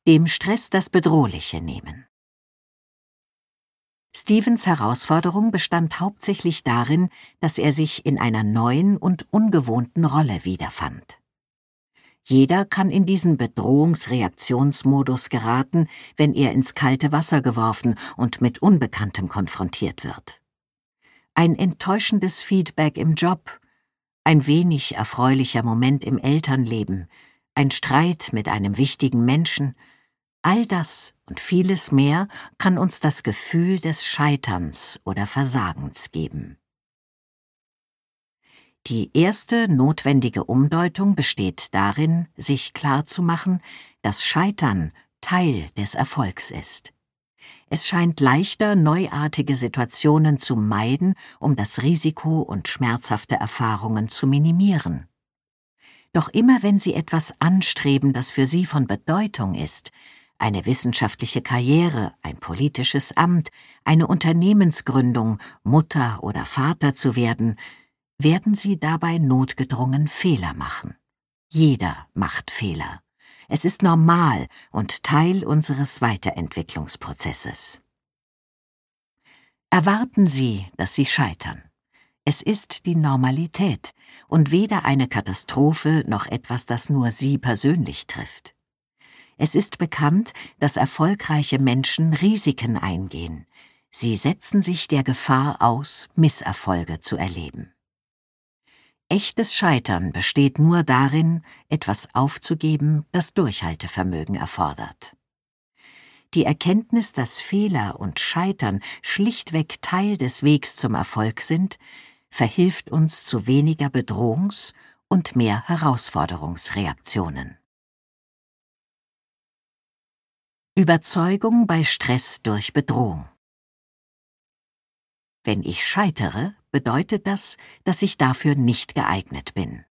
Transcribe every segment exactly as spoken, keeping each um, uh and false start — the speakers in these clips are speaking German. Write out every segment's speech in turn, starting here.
Dem Stress das Bedrohliche nehmen. Stevens Herausforderung bestand hauptsächlich darin, dass er sich in einer neuen und ungewohnten Rolle wiederfand. Jeder kann in diesen Bedrohungsreaktionsmodus geraten, wenn er ins kalte Wasser geworfen und mit Unbekanntem konfrontiert wird. Ein enttäuschendes Feedback im Job, ein wenig erfreulicher Moment im Elternleben, ein Streit mit einem wichtigen Menschen, all das und vieles mehr kann uns das Gefühl des Scheiterns oder Versagens geben. Die erste notwendige Umdeutung besteht darin, sich klarzumachen, dass Scheitern Teil des Erfolgs ist. Es scheint leichter, neuartige Situationen zu meiden, um das Risiko und schmerzhafte Erfahrungen zu minimieren. Doch immer wenn Sie etwas anstreben, das für Sie von Bedeutung ist, eine wissenschaftliche Karriere, ein politisches Amt, eine Unternehmensgründung, Mutter oder Vater zu werden, werden Sie dabei notgedrungen Fehler machen. Jeder macht Fehler. Es ist normal und Teil unseres Weiterentwicklungsprozesses. Erwarten Sie, dass Sie scheitern. Es ist die Normalität und weder eine Katastrophe noch etwas, das nur Sie persönlich trifft. Es ist bekannt, dass erfolgreiche Menschen Risiken eingehen. Sie setzen sich der Gefahr aus, Misserfolge zu erleben. Echtes Scheitern besteht nur darin, etwas aufzugeben, das Durchhaltevermögen erfordert. Die Erkenntnis, dass Fehler und Scheitern schlichtweg Teil des Wegs zum Erfolg sind, verhilft uns zu weniger Bedrohungs- und mehr Herausforderungsreaktionen. Überzeugung bei Stress durch Bedrohung. Wenn ich scheitere, bedeutet das, dass ich dafür nicht geeignet bin.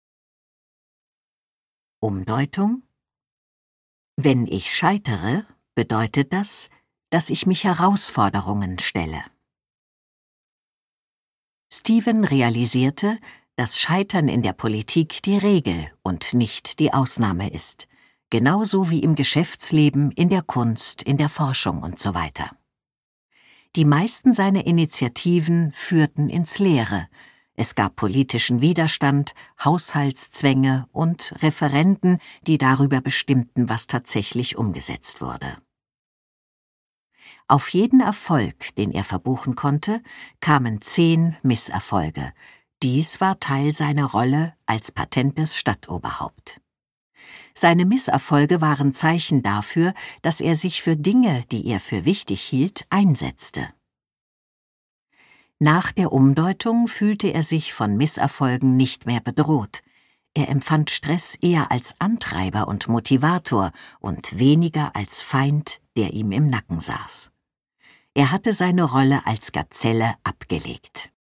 Umdeutung: Wenn ich scheitere, bedeutet das, dass ich mich Herausforderungen stelle. Steven realisierte, dass Scheitern in der Politik die Regel und nicht die Ausnahme ist, genauso wie im Geschäftsleben, in der Kunst, in der Forschung und so weiter. Die meisten seiner Initiativen führten ins Leere. Es gab politischen Widerstand, Haushaltszwänge und Referenden, die darüber bestimmten, was tatsächlich umgesetzt wurde. Auf jeden Erfolg, den er verbuchen konnte, kamen zehn Misserfolge. Dies war Teil seiner Rolle als patentes Stadtoberhaupt. Seine Misserfolge waren Zeichen dafür, dass er sich für Dinge, die er für wichtig hielt, einsetzte. Nach der Umdeutung fühlte er sich von Misserfolgen nicht mehr bedroht. Er empfand Stress eher als Antreiber und Motivator und weniger als Feind, der ihm im Nacken saß. Er hatte seine Rolle als Gazelle abgelegt.